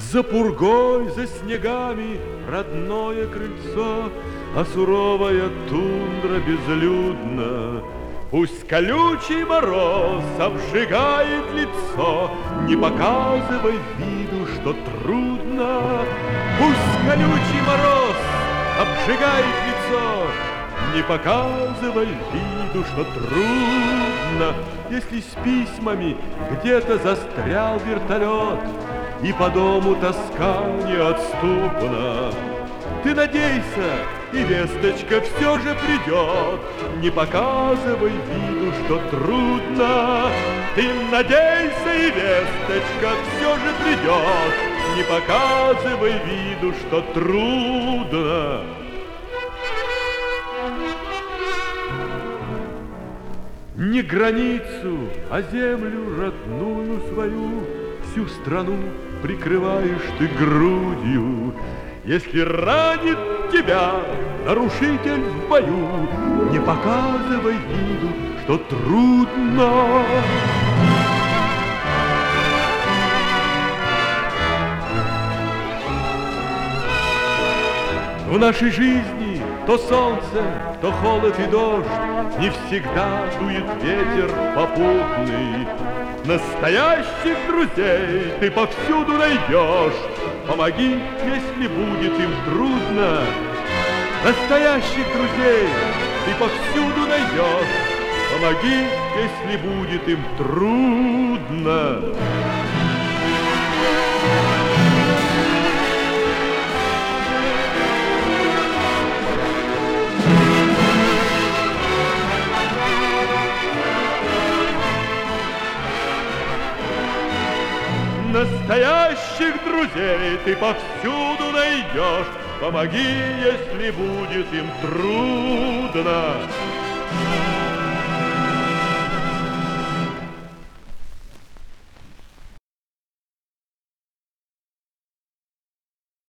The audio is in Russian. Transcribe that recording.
За пургой, за снегами родное крыльцо, а суровая тундра безлюдна. Пусть колючий мороз обжигает лицо, не показывай виду, что трудно. Пусть колючий мороз обжигает лицо, не показывай виду, что трудно. Если с письмами где-то застрял вертолет и по дому тоска неотступна, ты надейся, и весточка все же придет. Не показывай виду, что трудно. Ты надейся, и весточка все же придет. Не показывай виду, что трудно. Не границу, а землю родную свою, всю страну прикрываешь ты грудью. Если ранит тебя нарушитель в бою, не показывай виду, что трудно. В нашей жизни то солнце, то холод и дождь, не всегда дует ветер попутный. Настоящих друзей ты повсюду найдешь. Помоги, если будет им трудно. Настоящих друзей ты повсюду найдешь. Помоги, если будет им трудно. Настоящих друзей ты повсюду найдешь. Помоги, если будет им трудно.